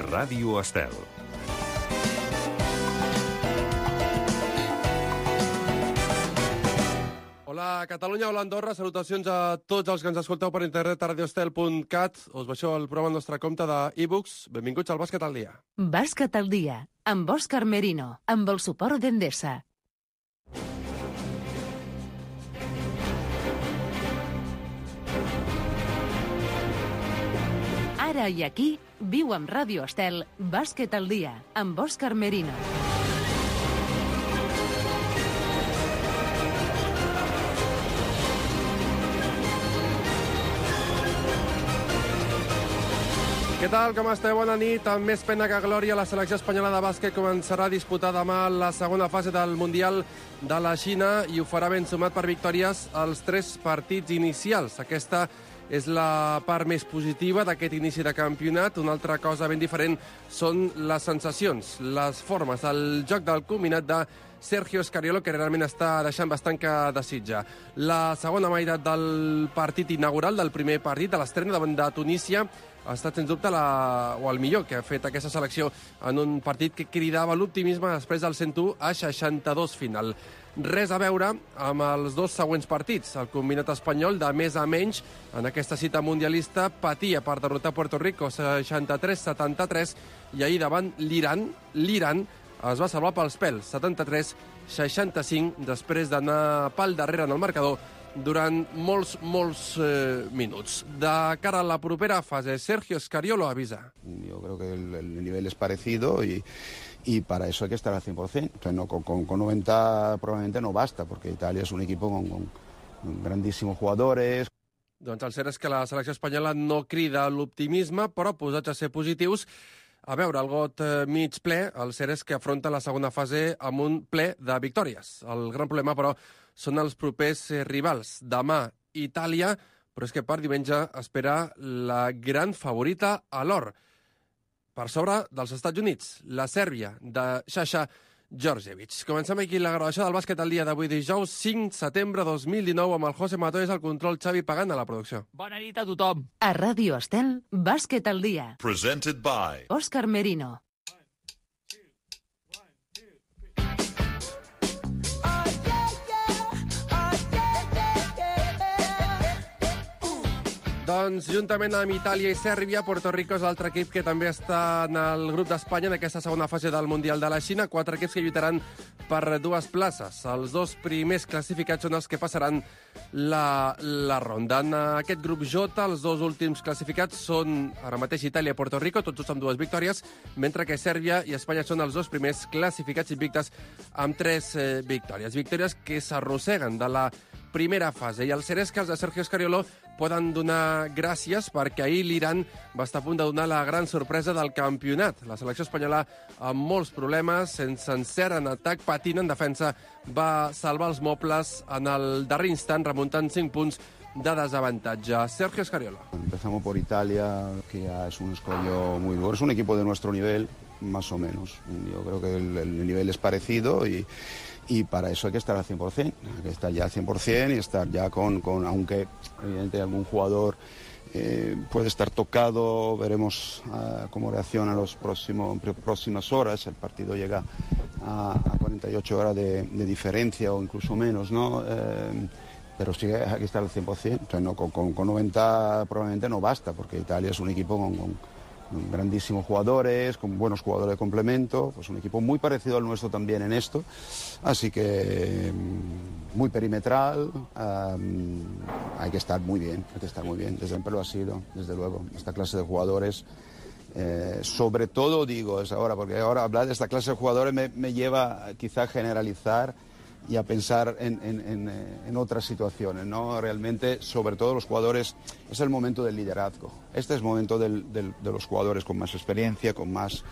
Ràdio Estel. Hola Catalunya, hola Andorra, salutacions a tots els que ens escolteu per internet a radioestel.cat. Us baixeu el programa al nostre compte d'e-books. Benvinguts al Bàsquet al dia. Bàsquet al dia, amb Òscar Merino, amb el suport d'Endesa. Ara i aquí, viu amb Ràdio Estel, Bàsquet al dia, amb Òscar Merino. Què tal, com esteu? Bona nit. Amb més pena que glòria, la selecció espanyola de bàsquet començarà a disputar demà la segona fase del Mundial de la Xina i ho farà ben sumat per victòries als 3 partits inicials. Aquesta és la part més positiva d'aquest inici de campionat. Una altra cosa ben diferent són les sensacions, les formes, el joc del combinat de Sergio Scariolo, que realment està deixant bastant que desitja. La segona meitat del partit inaugural, del primer partit, de l'estrena davant de Tunísia, ha estat, sens dubte, el millor que ha fet aquesta selecció en un partit que cridava l'optimisme després del 101 a 62 final. Res a veure amb els dos següents partits. El combinat espanyol, de més a menys, en aquesta cita mundialista, patia per derrotar Puerto Rico 63-73 i ahir davant l'Iran es va salvar pels pèls, 73-65, després d'anar pel darrere en el marcador durant molts minuts. De cara a la propera fase, Sergio Scariolo avisa. Yo creo que el nivel es parecido y para eso hay que estar al 100%. Entonces, no, con 90 probablemente no basta, porque Italia es un equipo con grandísimos jugadores. Doncs el cert és que la selecció espanyola no crida l'optimisme, però posats a ser positius, a veure el got mig ple, el cert és que afronta la segona fase amb un ple de victòries. El gran problema, però, són els propers rivals. Demà, Itàlia, però és que per diumenge espera la gran favorita a l'or. Per sobre dels Estats Units, la Sèrbia de Sasha Djordjevic. Comencem aquí la gravació del bàsquet al dia d'avui, dijous 5 setembre 2019, amb el José Matoes al control, Xavi Pagant a la producció. Bona nit a tothom. A Ràdio Estel, Bàsquet al dia. Presented by Òscar Merino. Doncs, juntament amb Itàlia i Sèrbia, Puerto Rico és l'altre equip que també està en el grup d'Espanya en aquesta segona fase del Mundial de la Xina. 4 equips que lluitaran per 2 places. Els 2 primers classificats són els que passaran la ronda. En aquest grup J, els 2 últims classificats són ara mateix Itàlia i Puerto Rico, tots amb 2 victòries, mentre que Sèrbia i Espanya són els 2 primers classificats invictes amb 3 victòries. Victòries que s'arrosseguen de la primera fase. I el cert és que els de Sergio Scariolo poden donar gràcies perquè ahir l'Iran va estar a punt de donar la gran sorpresa del campionat. La selecció espanyola amb molts problemes, sense encert en atac, patint en defensa, va salvar els mobles en el darrer instant, remuntant 5 punts de desavantatge. Sergio Scariolo. Empezamos por Italia, que ya es un escollo muy duro. Es un equipo de nuestro nivel, más o menos. Yo creo que el nivel es parecido y para eso hay que estar al 100%, hay que estar ya al 100% y estar ya con aunque evidentemente algún jugador puede estar tocado, veremos cómo reacciona en las próximas horas. El partido llega a 48 horas de diferencia o incluso menos, ¿no? Pero sí hay que estar al 100%. Entonces, no, con 90 probablemente no basta, porque Italia es un equipo con grandísimos jugadores, con buenos jugadores de complemento, pues un equipo muy parecido al nuestro también en esto, así que muy perimetral, hay que estar muy bien, siempre lo ha sido, desde luego, esta clase de jugadores, sobre todo digo, es ahora, porque ahora hablar de esta clase de jugadores me lleva quizá a generalizar y a pensar en otras situaciones, ¿no? Realmente, sobre todo los jugadores, es el momento del liderazgo. Este es el momento de los jugadores con más experiencia, con más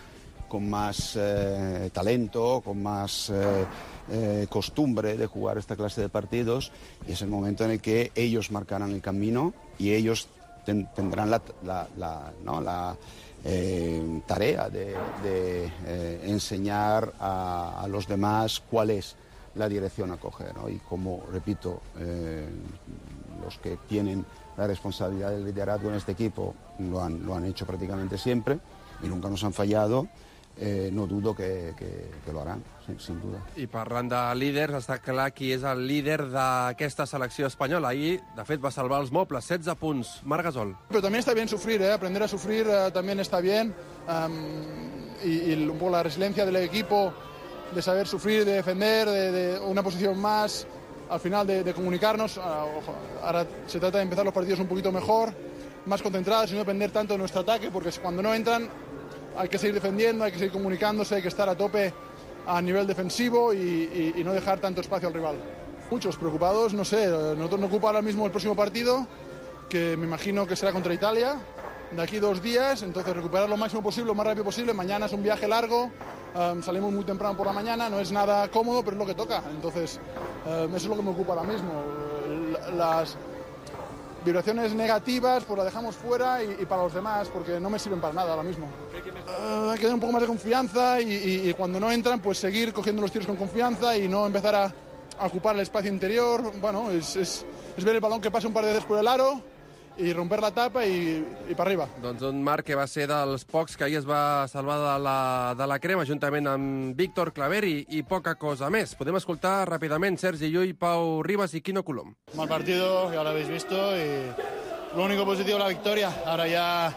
talento, con más costumbre de jugar esta clase de partidos, y es el momento en el que ellos marcarán el camino y ellos tendrán la tarea de enseñar a los demás cuál es la dirección a coger, ¿no? Y como, repito, los que tienen la responsabilidad del liderazgo en este equipo lo han hecho prácticamente siempre, y nunca nos han fallado. No dudo que lo harán, sin duda. I parlant de líders, està clar qui és el líder d'aquesta selecció espanyola. Ahir, de fet, va salvar els mobles, 16 punts. Marc Gasol. Pero también está bien sufrir, aprender a sufrir también está bien. Y un poco la resiliencia del equipo, de saber sufrir, de defender, de una posición más, al final de comunicarnos. Ahora se trata de empezar los partidos un poquito mejor, más concentrados y no depender tanto de nuestro ataque, porque cuando no entran hay que seguir defendiendo, hay que seguir comunicándose, hay que estar a tope a nivel defensivo y no dejar tanto espacio al rival. Muchos preocupados, no sé, nosotros nos ocupa ahora mismo el próximo partido, que me imagino que será contra Italia, de aquí 2 días, entonces recuperar lo máximo posible, lo más rápido posible. Mañana es un viaje largo, salimos muy temprano por la mañana, no es nada cómodo, pero es lo que toca. Entonces, eso es lo que me ocupa ahora mismo. Las vibraciones negativas pues las dejamos fuera y para los demás, porque no me sirven para nada ahora mismo. Hay que tener un poco más de confianza y cuando no entran, pues seguir cogiendo los tiros con confianza y no empezar a ocupar el espacio interior. Bueno, es ver el balón que pasa un par de veces por el aro i romper la tapa i per arriba. Doncs un Marc que va ser dels pocs que ahir es va salvar de la crema, juntament amb Víctor Claver i poca cosa més. Podem escoltar ràpidament Sergi Llull, Pau Ribas i Quino Colom. Mal partido, ya lo habéis visto, y lo único positivo la victoria. Ahora ya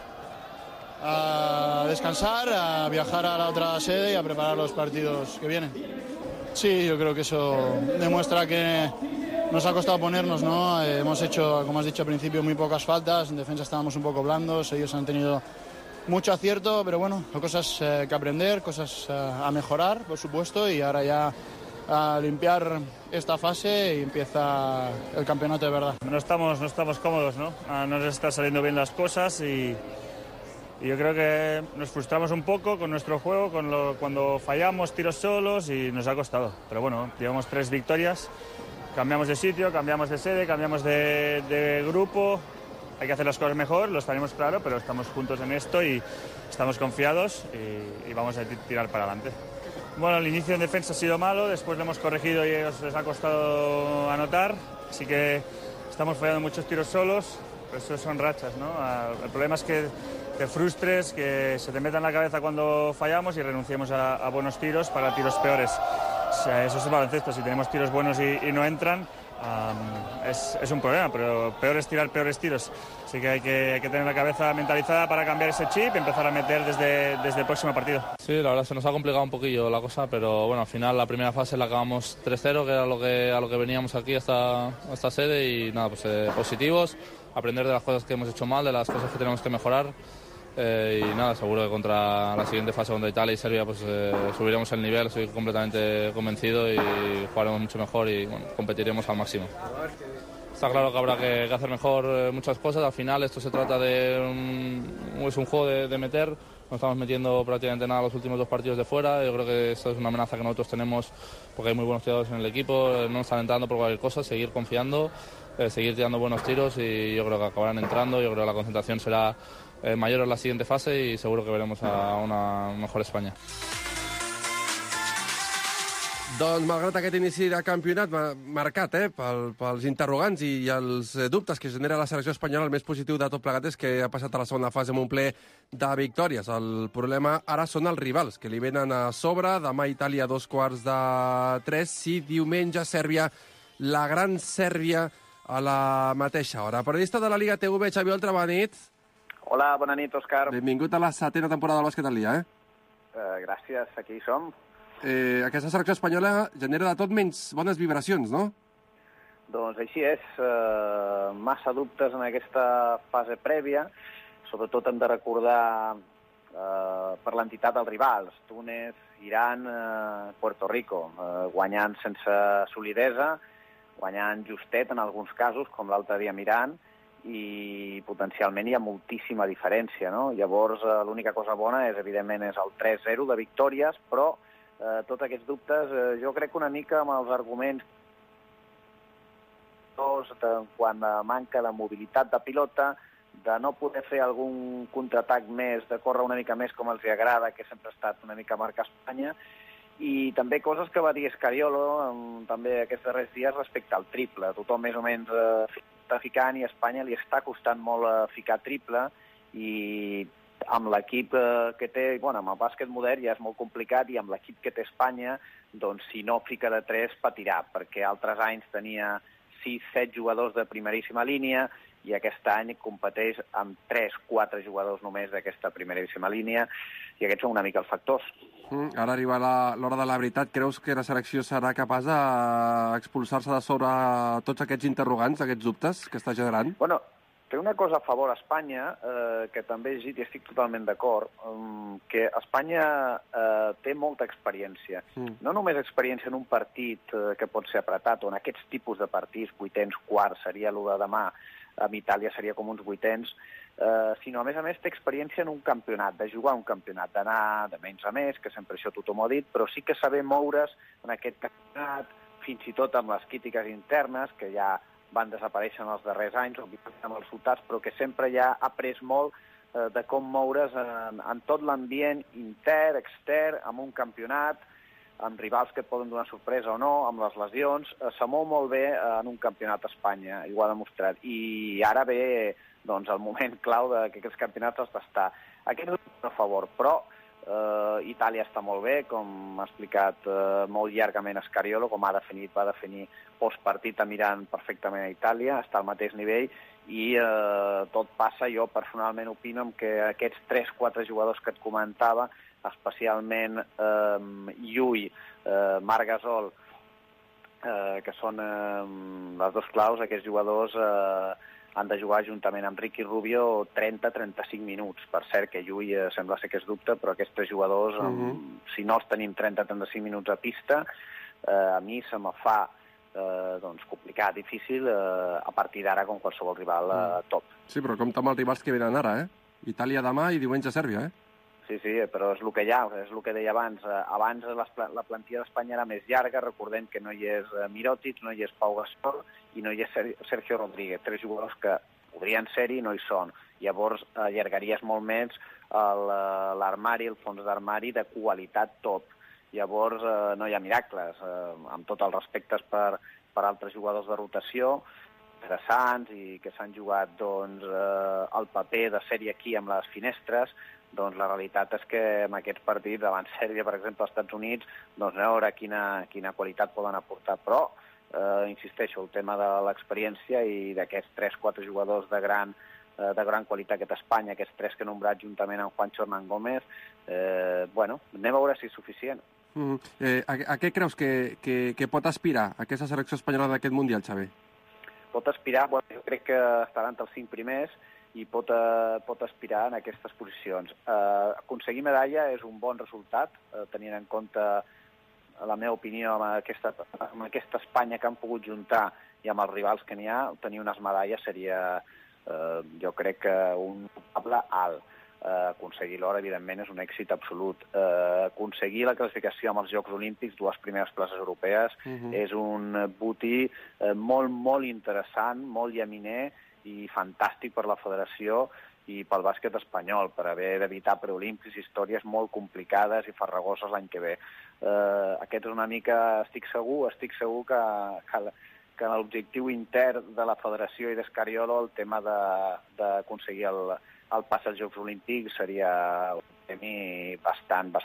a descansar, a viajar a la otra sede y a preparar los partidos que vienen. Sí, yo creo que eso demuestra que nos ha costado ponernos, ¿no? Hemos hecho, como has dicho al principio, muy pocas faltas. En defensa estábamos un poco blandos, ellos han tenido mucho acierto, pero bueno, cosas que aprender, cosas a mejorar, por supuesto, y ahora ya a limpiar esta fase y empieza el campeonato de verdad. No estamos cómodos, ¿no? No nos están saliendo bien las cosas y yo creo que nos frustramos un poco con nuestro juego, cuando fallamos tiros solos y nos ha costado. Pero bueno, llevamos 3 victorias. Cambiamos de sitio, cambiamos de sede, cambiamos de grupo. Hay que hacer las cosas mejor, lo tenemos claro, pero estamos juntos en esto y estamos confiados y vamos a tirar para adelante. Bueno, el inicio en defensa ha sido malo, después lo hemos corregido y a ellos les ha costado anotar. Así que estamos fallando muchos tiros solos, pero eso son rachas, ¿no? El problema es que te frustres, que se te meta en la cabeza cuando fallamos y renunciemos a buenos tiros para tiros peores. O sea, eso es el baloncesto. Si tenemos tiros buenos y no entran, es un problema, pero peor es tirar peores tiros. Así que hay que tener la cabeza mentalizada para cambiar ese chip y empezar a meter desde el próximo partido. Sí, la verdad se nos ha complicado un poquillo la cosa, pero bueno, al final la primera fase la acabamos 3-0, que era a lo que veníamos aquí a esta sede, y nada, pues positivos, aprender de las cosas que hemos hecho mal, de las cosas que tenemos que mejorar. Y nada, seguro que contra la siguiente fase, contra Italia y Serbia, pues subiremos el nivel, estoy completamente convencido, y jugaremos mucho mejor y bueno, competiremos al máximo. Está claro que habrá que hacer mejor muchas cosas. Al final esto se trata es un juego de meter. No estamos metiendo prácticamente nada los últimos 2 partidos de fuera. Yo creo que esto es una amenaza que nosotros tenemos, porque hay muy buenos tiradores en el equipo, no están entrando por cualquier cosa, seguir confiando, seguir tirando buenos tiros, y yo creo que acabarán entrando. Yo creo que la concentración será mayor en la siguiente fase y seguro que veremos a una mejor España. Doncs, malgrat aquest inici de campionat marcat pels interrogants i els dubtes que genera la selecció espanyola, el més positiu de tot plegat és que ha passat a la segona fase amb un ple de victòries. El problema ara són els rivals, que li venen a sobre. Demà Itàlia a 2:45. Sí, diumenge Sèrbia, la gran Sèrbia, a la mateixa hora. Periodista de la Liga TV, Xavi Oltra, bona nit. Hola, bona nit, Òscar. Benvingut a la 7ª temporada del Bàsquet al Dia, Gràcies, aquí som. Aquesta selecció espanyola genera de tot menys bones vibracions, no? Doncs així és. Massa dubtes en aquesta fase prèvia. Sobretot hem de recordar per l'entitat dels rivals. Túnez, Iran, Puerto Rico. Guanyant sense solidesa, guanyant justet en alguns casos, com l'altre dia amb Iran, i potencialment hi ha moltíssima diferència, no? Llavors, l'única cosa bona evidentment, és el 3-0 de victòries, però tots aquests dubtes, jo crec que una mica amb els arguments quan manca de mobilitat de pilota, de no poder fer algun contraatac més, de córrer una mica més com els agrada, que sempre ha estat una mica marca Espanya, i també coses que va dir Scariolo també aquests darrers dies respecte al triple. Tothom més o menys està ficant i a Espanya li està costant molt ficar triple, i amb l'equip que té, amb el bàsquet modern ja és molt complicat, i amb l'equip que té Espanya, doncs si no fica de 3 patirà, perquè altres anys tenia 6-7 jugadors de primeríssima línia, i aquest any competeix amb 3-4 jugadors només d'aquesta primeríssima línia, i aquests són una mica els factors. Ara arriba l'hora de la veritat. Creus que la selecció serà capaç d'expulsar-se de sobre tots aquests interrogants, aquests dubtes que està generant? Bueno, té una cosa a favor a Espanya, que també he llegit i estic totalment d'acord, que Espanya té molta experiència. No només experiència en un partit que pot ser apretat, o en aquests tipus de partits, vuitens, quarts, seria el de demà, amb Itàlia seria com uns vuitens, sinó, a més, té experiència en un campionat, de jugar un campionat, d'anar de menys a més, que sempre això tothom ho ha dit, però sí que saber moure's en aquest campionat, fins i tot amb les crítiques internes, que ja van desaparèixer en els darrers anys, amb els resultats, però que sempre ja ha après molt de com moure's en tot l'ambient intern, extern, amb un campionat, amb rivals que et poden donar sorpresa o no, amb les lesions, se mou molt bé en un campionat a Espanya, i ho ha demostrat. I ara ve el moment clau que aquests campionats has d'estar. Aquest és a favor, però Itàlia està molt bé, com ha explicat molt llargament Scariolo, com va definir postpartit mirant perfectament a Itàlia, està al mateix nivell, i tot passa, jo personalment opino que aquests 3-4 jugadors que et comentava, especialment Llull, Marc Gasol, que són les dos claus, aquests jugadors han de jugar juntament amb Ricky Rubio 30-35 minuts. Per cert, que Llull sembla ser que és dubte, però aquests 3 jugadors, si no els tenim 30-35 minuts a pista, a mi se me fa complicat, difícil, a partir d'ara com qualsevol rival top. Sí, però compta amb els rivals que venen ara, Itàlia demà i diumenge Sèrbia, Sí, però és el que hi ha, és el que deia abans. Abans la plantilla d'Espanya era més llarga, recordem que no hi és Mirotic, no hi és Pau Gasol i no hi és Sergio Rodríguez, 3 jugadors que podrien ser-hi i no hi són. Llavors allargaries molt més l'armari, el fons d'armari de qualitat top. Llavors no hi ha miracles, amb tots els respectes per altres jugadors de rotació, interessants i que s'han jugat el paper de sèrie aquí amb les finestres. Doncs la realitat és que en aquests partits, davant Sèrbia, per exemple, als Estats Units, no a veure quina qualitat poden aportar. Però, insisteixo, el tema de l'experiència i d'aquests 3-4 jugadors de gran qualitat que té Espanya, aquests 3 que he nombrat juntament amb Juancho Hernán Gómez, anem a veure si és suficient. A què creus que pot aspirar aquesta selecció espanyola d'aquest Mundial, Xavi? Pot aspirar, jo crec que estaran entre els 5 primers, i pot aspirar en aquestes posicions. Aconseguir medalla és un bon resultat, tenint en compte, la meva opinió, amb aquesta Espanya que han pogut juntar i amb els rivals que n'hi ha, tenir unes medalles seria, jo crec que un notable alt. Aconseguir l'or, evidentment, és un èxit absolut. Aconseguir la classificació amb els Jocs Olímpics, 2 primeres places europees, és un botí molt, molt interessant, molt llaminer, i fantàstic per la federació i pel bàsquet espanyol, per haver d'evitar preolímpics, històries molt complicades i farragoses l'any que ve. Aquest és una mica, estic segur que l'objectiu intern de la federació i d'Escariolo, el tema d'aconseguir el pas als Jocs Olímpics seria un premi bastant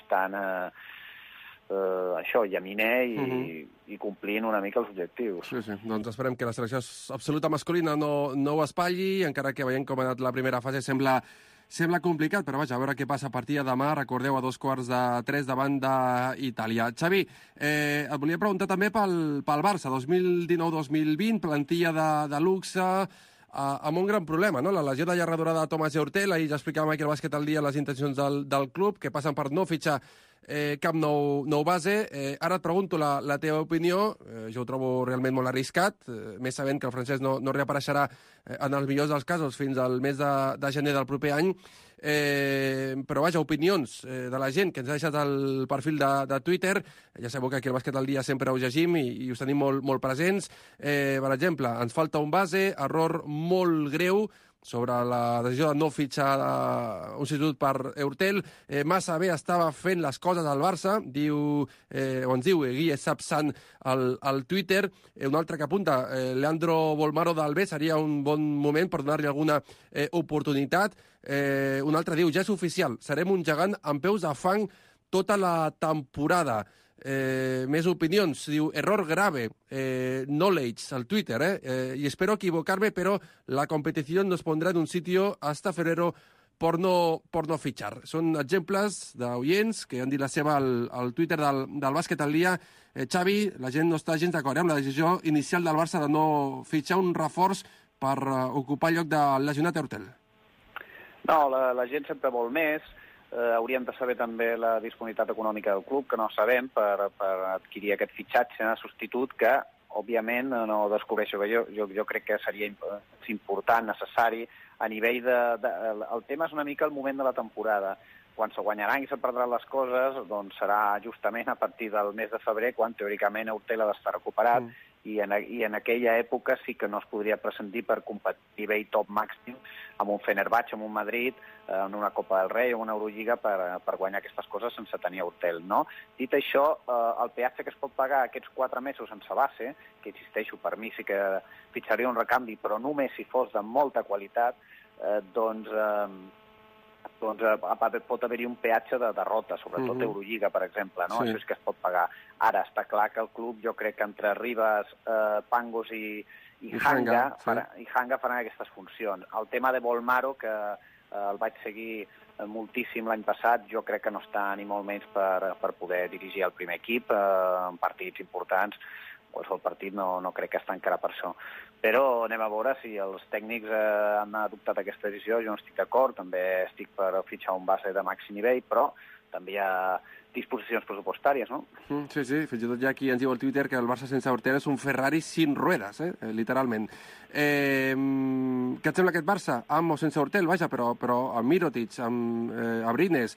llaminer i complint una mica els objectius. Sí, doncs esperem que la selecció absoluta masculina no ho espatlli, encara que veiem com ha anat la primera fase sembla complicat, però vaja, a veure què passa a partir de demà. Recordeu, a 2:45 davant d'Itàlia. Xavi, et volia preguntar també pel Barça, 2019-2020, plantilla de luxe, amb un gran problema, no? La lesió de llarga durada de Tomàs Eurtel, ahir ja explicava Miquel Bàsquet al dia les intencions del club, que passen per no fitxar cap nou base. Ara et pregunto la teva opinió. Jo ho trobo realment molt arriscat, més sabent que el francès no reapareixerà en els millors dels casos fins al mes de gener del proper any. Però vaja, opinions de la gent que ens ha deixat el perfil de Twitter. Ja sabeu que aquí al Bàsquet al dia sempre ho llegim i us tenim molt presents. Per exemple, ens falta un base, error molt greu sobre la decisió de no fitxar un substitut per Eurtel. Massa bé estava fent les coses al Barça, ens diu Guille Sapsan al Twitter. Un altre que apunta, Leandro Bolmaro del B, seria un bon moment per donar-li alguna oportunitat. Un altre diu, ja és oficial, serem un gegant amb peus de fang tota la temporada. Més opinions, diu error grave, knowledge al Twitter, y espero equivocarme, pero la competición nos pondrá en un sitio hasta febrero por no fichar. Són exemples d'oients que han dit la seva al Twitter del Bàsquet al dia. Xavi, la gent no està gens d'acord amb la decisió inicial del Barça de no fitxar un reforç per ocupar el lloc del lesionat Eurtel. No, la gent sempre vol més. Hauríem de saber també la disponibilitat econòmica del club, que no sabem, per adquirir aquest fitxatge substitut que, òbviament, no descobreixo que jo crec que seria important, necessari, a nivell el tema és una mica el moment de la temporada. Quan se guanyaran i se perdran les coses, doncs serà justament a partir del mes de febrer, quan teòricament Eurtel ha d'estar recuperat, i en aquella època sí que no es podria prescindir per competir a nivell top màxim amb un Fenerbahçe, amb un Madrid, en una Copa del Rei o una Eurolliga per guanyar aquestes coses sense tenir Eurtel, no? Dit això, el peatge que es pot pagar aquests 4 mesos sense base, que insisteixo, per mi sí que fitxaria un recanvi, però només si fos de molta qualitat, doncs pot haver-hi un peatge de derrota, sobretot Eurolliga, per exemple, no? Sí. Això és que es pot pagar. Ara, està clar que el club, jo crec que entre Ribas, Pangos i Hanga faran aquestes funcions. El tema de Bolmaro, que el vaig seguir moltíssim l'any passat, jo crec que no està ni molt menys per poder dirigir el primer equip en partits importants. Qualsevol partit no crec que està encara per això. Però anem a veure si els tècnics han adoptat aquesta decisió. Jo no estic d'acord, també estic per fitxar un base de màxim nivell, però també hi ha disposicions pressupostàries, no? Sí, fins i tot hi ha qui ens diu al Twitter que el Barça sense Eurtel és un Ferrari sin ruedas, literalment. Què et sembla aquest Barça? Amb o sense Eurtel, vaja, però amb Mirotic, amb Abrines,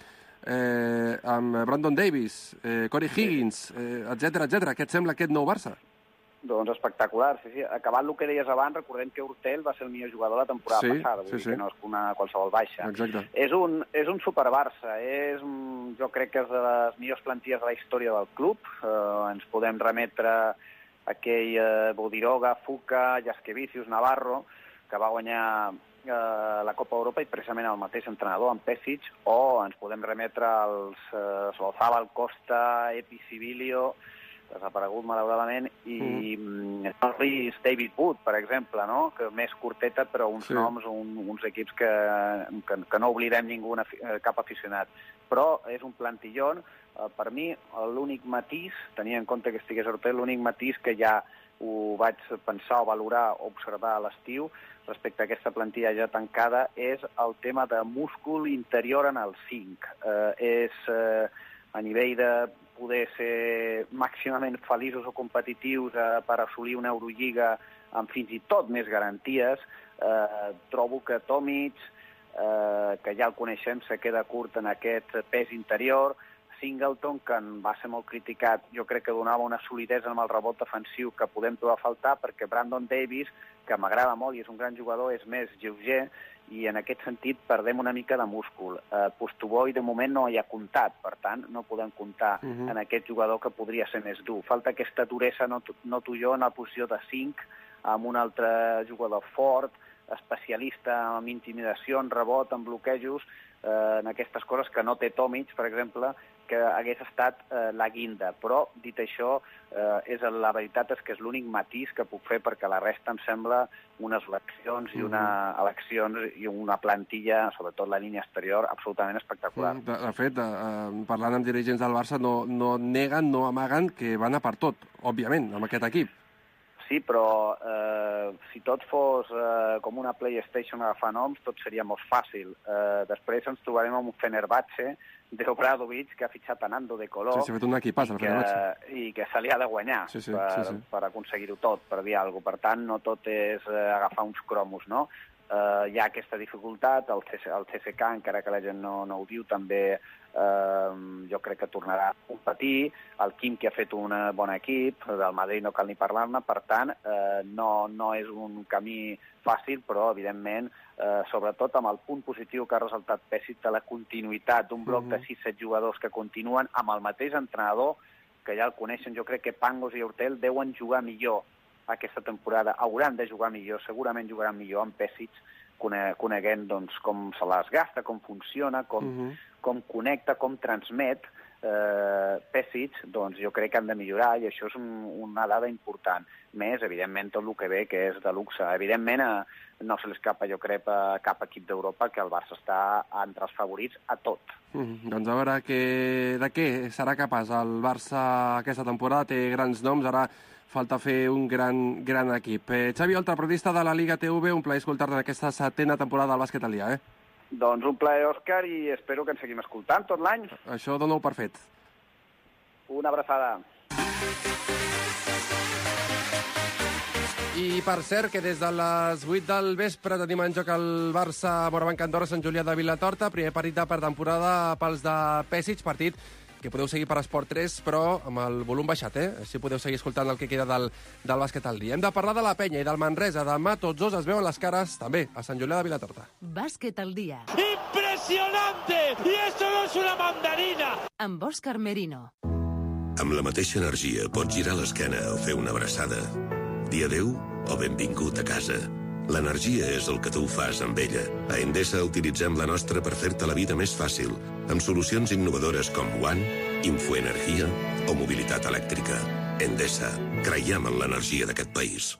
amb Brandon Davis, Corey Higgins, etc. Què et sembla aquest nou Barça? Doncs espectacular, sí. Acabant el que deies abans, recordem que Eurtel va ser el millor jugador la temporada passada, vull dir que no és una qualsevol baixa. Exacte. És un super Barça, jo crec que és de les millors plantilles de la història del club. Ens podem remetre a aquell Bodiroga, Fuka, Jaskevicius, Navarro, que va guanyar la Copa Europa i precisament el mateix entrenador, en Pesic, o ens podem remetre als Solzábal, Costa, Epi, Sibilio, desaparegut malauradament, i David Wood, per exemple, no? Que més curteta, però uns noms, uns equips que no oblidem ningú, cap aficionat. Però és un plantillon. Per mi, l'únic matís, tenint en compte que estigués Eurtel, l'únic matís que ja ho vaig pensar o valorar o observar a l'estiu respecte a aquesta plantilla ja tancada és el tema de múscul interior en el 5. A nivell de poder ser màximament feliços o competitius per assolir una Eurolliga amb fins i tot més garanties, trobo que Tomic, que ja el coneixem, se queda curt en aquest pes interior. Singleton, que va ser molt criticat, jo crec que donava una solidesa amb el rebot defensiu que podem trobar a faltar, perquè Brandon Davis, que m'agrada molt i és un gran jugador, és més lleuger, i en aquest sentit perdem una mica de múscul. Postoboi de moment no hi ha comptat, per tant no podem comptar en aquest jugador que podria ser més dur. Falta aquesta duresa, noto jo, en la posició de 5, amb un altre jugador fort, especialista en intimidació, en rebot, en bloquejos, en aquestes coses que no té Tomic, per exemple, que hagués estat la guinda. Però, dit això, la veritat és que és l'únic matís que puc fer, perquè la resta em sembla unes eleccions i una plantilla, sobretot la línia exterior, absolutament espectacular. De fet, parlant amb dirigents del Barça, no neguen, no amaguen que van a per tot, òbviament, amb aquest equip. Sí, però si tot fos com una PlayStation agafar noms, tot seria molt fàcil. Després ens trobarem amb un Fenerbahçe d'Obradovic, que ha fitxat a Nando de Color, s'ha fet un equipàs, el Fenerbahçe, i que se li ha de guanyar per aconseguir-ho tot, per dir alguna cosa. Per tant, no tot és agafar uns cromos, no? hi ha aquesta dificultat, el CSKA, encara que la gent no ho diu, també jo crec que tornarà a competir, el Quim, que ha fet un bon equip, del Madrid no cal ni parlar-ne, per tant, no és un camí fàcil, però, evidentment, sobretot amb el punt positiu que ha resultat Pesic de la continuïtat d'un bloc de 6-7 jugadors que continuen amb el mateix entrenador, que ja el coneixen. Jo crec que Pangos i Hortel deuen jugar millor aquesta temporada, hauran de jugar millor, segurament jugaran millor amb Pesic, coneguent doncs, com se les gasta, com funciona, com connecta, com transmet Pesic, doncs jo crec que han de millorar i això és una dada important. Més, evidentment, tot el que ve, que és de luxe. Evidentment, no se l'escapa, jo crec, a cap equip d'Europa que el Barça està entre els favorits a tot. Doncs a veure de què serà capaç el Barça aquesta temporada. Té grans noms, ara falta fer un gran equip. Xavi Oltra, periodista de la Liga TV, un plaer escoltar-te en aquesta 7ª temporada del bàsquet al dia. Doncs un plaer, Òscar, i espero que ens seguim escoltant tot l'any. Això dona-ho per fet. Una abraçada. I per cert, que des de les 8 del vespre tenim en joc el Barça Morabanc Andorra Sant Julià de Vilatorta, primer partit de pretemporada pels de Pesic, partit que podeu seguir per Esport 3, però amb el volum baixat, Així podeu seguir escoltant el que queda del bàsquet al dia. Hem de parlar de la Penya i del Manresa. Demà tots dos es veuen les cares, també, a Sant Julià de Vilatorta. Bàsquet al dia. ¡Impresionante! ¡Y esto no es una mandarina! Amb Òscar Merino. Amb la mateixa energia pots girar l'esquena o fer una abraçada. Dir adéu o benvingut a casa. L'energia és el que tu fas amb ella. A Endesa utilitzem la nostra per fer-te la vida més fàcil, amb solucions innovadores com One, Infoenergia o mobilitat elèctrica. Endesa. Creiem en l'energia d'aquest país.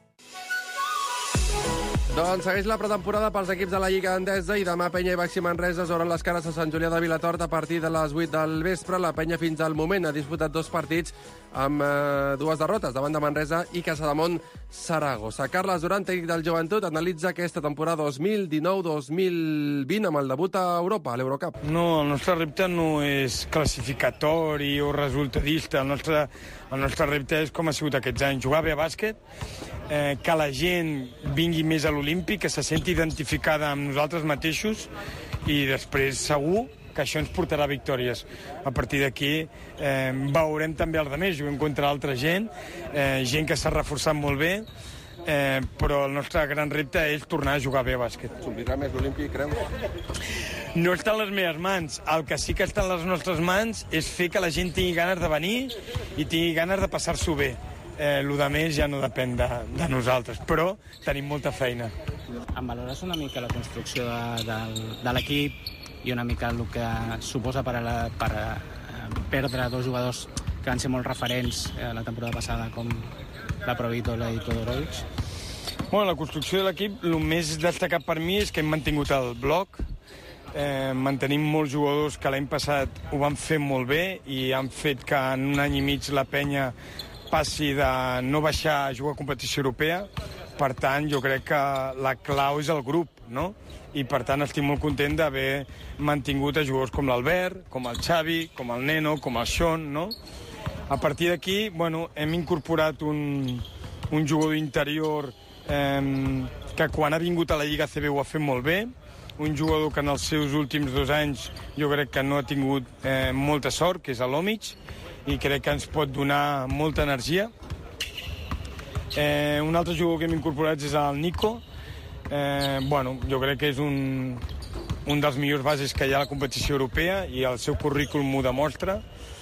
Doncs segueix la pretemporada pels equips de la Lliga Endesa i demà Penya i Baxi Manresa es veuran les cares a Sant Julià de Vilatorta a partir de les 8 del vespre. La Penya fins al moment ha disputat 2 partits amb 2 derrotes davant de Manresa i Casademont Saragossa. Carles Duran, tècnic del Joventut, analitza aquesta temporada 2019-2020 amb el debut a Europa, a l'Eurocup. No, el nostre repte no és classificatori o resultadista. El nostre repte és com ha sigut aquests anys, jugar bé a bàsquet, que la gent vingui més a l'Olímpic, que se senti identificada amb nosaltres mateixos i després segur que això ens portarà victòries. A partir d'aquí veurem també els altres, juguem contra altra gent que s'ha reforçat molt bé, però el nostre gran repte és tornar a jugar bé a bàsquet. S'omplirà més l'Olímpic, creus? No està a les meves mans. El que sí que està a les nostres mans és fer que la gent tingui ganes de venir i tingui ganes de passar-s'ho bé. El de més ja no depèn de nosaltres, però tenim molta feina. Em valores una mica la construcció de l'equip i una mica el que suposa per perdre 2 jugadors que van ser molt referents la temporada passada, com la Provítola i Todorovic? Bueno, la construcció de l'equip, el més destacat per mi és que hem mantingut el bloc, mantenim molts jugadors que l'any passat ho van fer molt bé i han fet que en un any i mig la Penya passi de no baixar a jugar a competició europea. Per tant, jo crec que la clau és el grup, no? I per tant estic molt content d'haver mantingut a jugadors com l'Albert, com el Xavi, com el Neno, com el Sean, no? A partir d'aquí, bueno, hem incorporat un jugador interior que quan ha vingut a la Lliga CB ho ha fet molt bé, un jugador que en els seus últims 2 anys jo crec que no ha tingut molta sort, que és l'Omic, i crec que ens pot donar molta energia. Un altre jugador que hem incorporat és el Nico. Jo crec que és un dels millors bases que hi ha a la competició europea i el seu currículum ho demostra.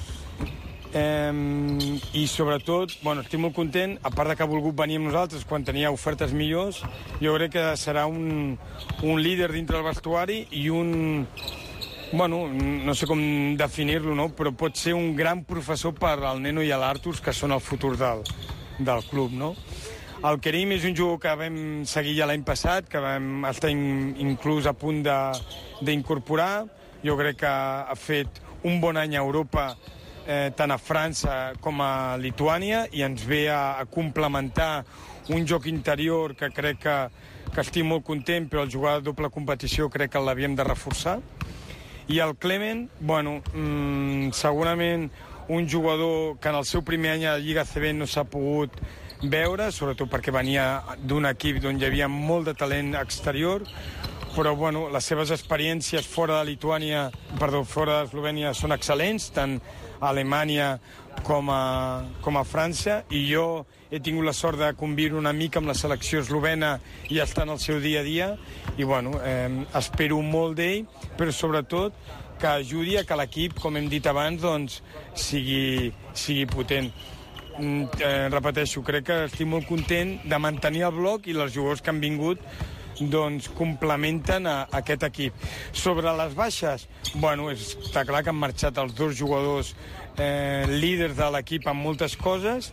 I sobretot, estic molt content, a part de que ha volgut venir amb nosaltres quan tenia ofertes millors, jo crec que serà un líder dintre del vestuari i no sé com definir-lo, no? Però pot ser un gran professor per al Neno i a l'Artur, que són el futur del club, no? El Kerim és un jugador que vam seguir ja l'any passat, que vam estar inclús a punt d'incorporar. Jo crec que ha fet un bon any a Europa, tant a França com a Lituània, i ens ve a complementar un joc interior que crec que estic molt content, però el jugar de doble competició crec que l'havíem de reforçar. I el Clement, segurament un jugador que en el seu primer any a la Lliga CB no s'ha pogut veure, sobretot perquè venia d'un equip on hi havia molt de talent exterior, però bueno, les seves experiències fora de Eslovènia són excel·lents, tant a Alemanya com a França, i jo he tingut la sort de conviure una mica amb la selecció eslovena i estar en el seu dia a dia, i bueno, espero molt d'ell, però sobretot que ajudi a que l'equip, com hem dit abans, doncs, sigui potent. Repeteixo, crec que estic molt content de mantenir el bloc, i els jugadors que han vingut doncs complementen aquest equip. Sobre les baixes, bueno, està clar que han marxat els dos jugadors líders de l'equip en moltes coses.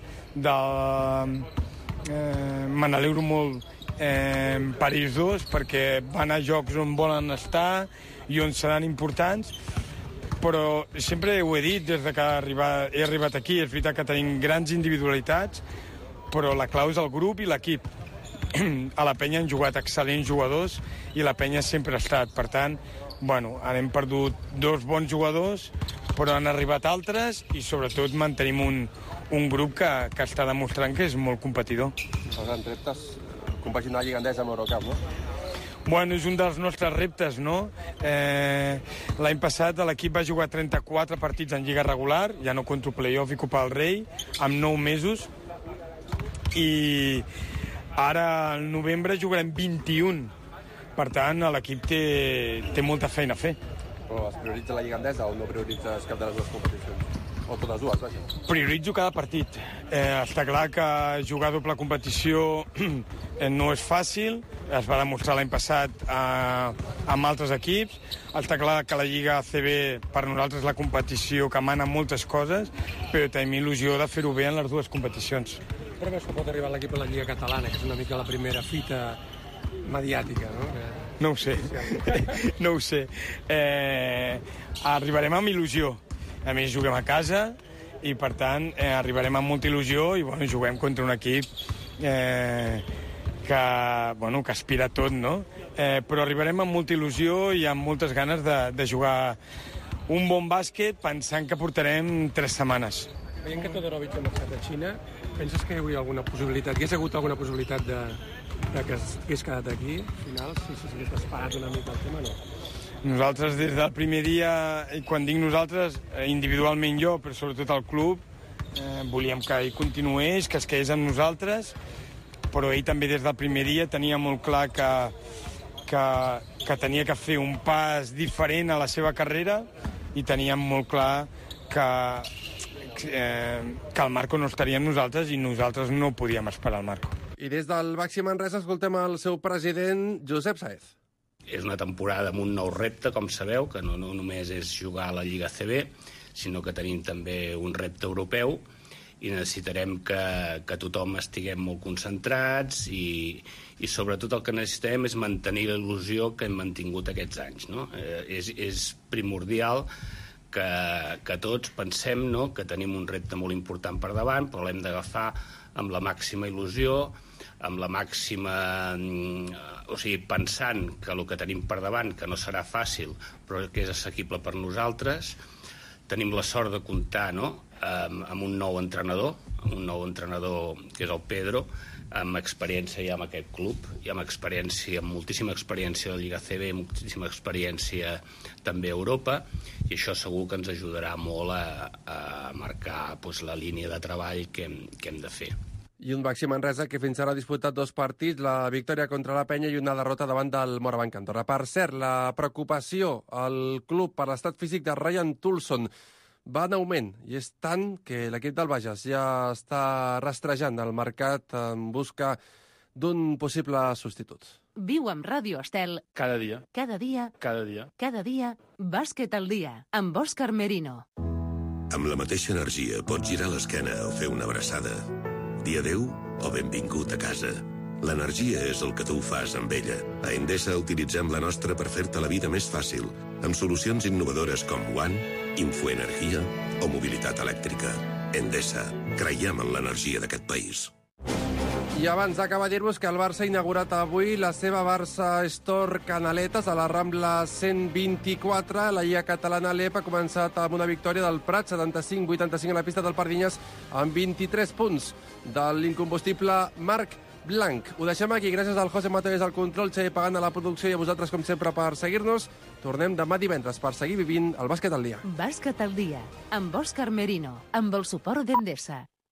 Me n'alegro molt per ells dos, perquè van a jocs on volen estar i on seran importants, però sempre ho he dit des de que he arribat aquí. És veritat que tenim grans individualitats, però la clau és el grup i l'equip. A la penya han jugat excel·lents jugadors i la penya sempre ha estat. Per tant, bueno, hem perdut dos bons jugadors, però han arribat altres, i sobretot mantenim un grup que està demostrant que és molt competidor. Els grans reptes, compaginar la Lliga Endesa amb l'Eurocup, no? Bueno, és un dels nostres reptes, no? L'any passat l'equip va jugar 34 partits en Lliga regular, ja no contra Playoff i Copa del Rei, amb 9 mesos, i ara al novembre jugarem 21. Per tant, l'equip té molta feina a fer. Però es prioritza la Lliga Endesa o no prioritzes cap de les dues competicions? O totes dues, vaja? Prioritzo cada partit. Està clar que jugar doble competició no és fàcil. Es va demostrar l'any passat amb altres equips. Està clar que la Lliga ACB per nosaltres és la competició que mana moltes coses, però tenim il·lusió de fer-ho bé en les dues competicions. Però més que pot arribar l'equip a la Lliga Catalana, que és una mica la primera fita mediàtica, no? No ho sé, no ho sé. Arribarem amb il·lusió. A més, juguem a casa i, per tant, arribarem amb molta il·lusió i bueno, juguem contra un equip que aspira a tot, no? Però arribarem amb molta il·lusió i amb moltes ganes de jugar un bon bàsquet, pensant que portarem 3 setmanes. Veient que Todorovic ha marxat a Xina, penses que hi hauria alguna possibilitat, que hi hagués hagut alguna possibilitat de que hagués quedat aquí, al final, si s'hagués esperat una mica el tema, no? Nosaltres, des del primer dia, i quan dic nosaltres, individualment jo, però sobretot el club, volíem que ell continués, que es quedés amb nosaltres, però ell també des del primer dia tenia molt clar que tenia que fer un pas diferent a la seva carrera, i teníem molt clar que el Marco no estaria amb nosaltres i nosaltres no podíem esperar el Marco. I des del Baxi Manresa escoltem el seu president, Josep Saez. És una temporada amb un nou repte, com sabeu, que no només és jugar a la Lliga ACB, sinó que tenim també un repte europeu i necessitarem que tothom estiguem molt concentrats i sobretot el que necessitem és mantenir la il·lusió que hem mantingut aquests anys, no? És primordial que tots pensem, no?, que tenim un repte molt important per davant, però l'hem d'agafar amb la màxima il·lusió, amb la màxima... O sigui, pensant que el que tenim per davant, que no serà fàcil, però que és assequible per nosaltres. Tenim la sort de comptar, no?, amb un nou entrenador que és el Pedro, amb experiència ja amb aquest club, i amb moltíssima experiència a la Lliga ACB, moltíssima experiència també a Europa, i això segur que ens ajudarà molt a marcar la línia de treball que hem de fer. I un Baxi Manresa que fins ara ha disputat 2 partits, la victòria contra la Penya i una derrota davant del Morabanc Andorra. Per cert, la preocupació al club per l'estat físic de Ryan Toulson va en augment, i és tant que l'equip del Bages ja està rastrejant el mercat en busca d'un possible substitut. Viu amb Ràdio Estel. Cada dia. Cada dia. Cada dia. Cada dia. Bàsquet al dia, amb Òscar Merino. Amb la mateixa energia pots girar l'esquena o fer una abraçada. Dir adéu o benvingut a casa. L'energia és el que tu fas amb ella. A Endesa utilitzem la nostra per fer-te la vida més fàcil, amb solucions innovadores com One, Infoenergia o mobilitat elèctrica. Endesa. Creiem en l'energia d'aquest país. I abans d'acabar, dir-vos que el Barça ha inaugurat avui la seva Barça Store Canaletes a la Rambla 124. La Lliga Catalana l'EP ha començat amb una victòria del Prat, 75-85 a la pista del Pardinyes, amb 23 punts de l'incombustible Marc Blanc. Ho deixem aquí. Gràcies al José Mateo al control, Xavi Pagant a la producció i a vosaltres, com sempre, per seguir-nos. Tornem demà divendres per seguir vivint el bàsquet al dia. Bàsquet al dia, amb Òscar Merino, amb el suport d'Endesa.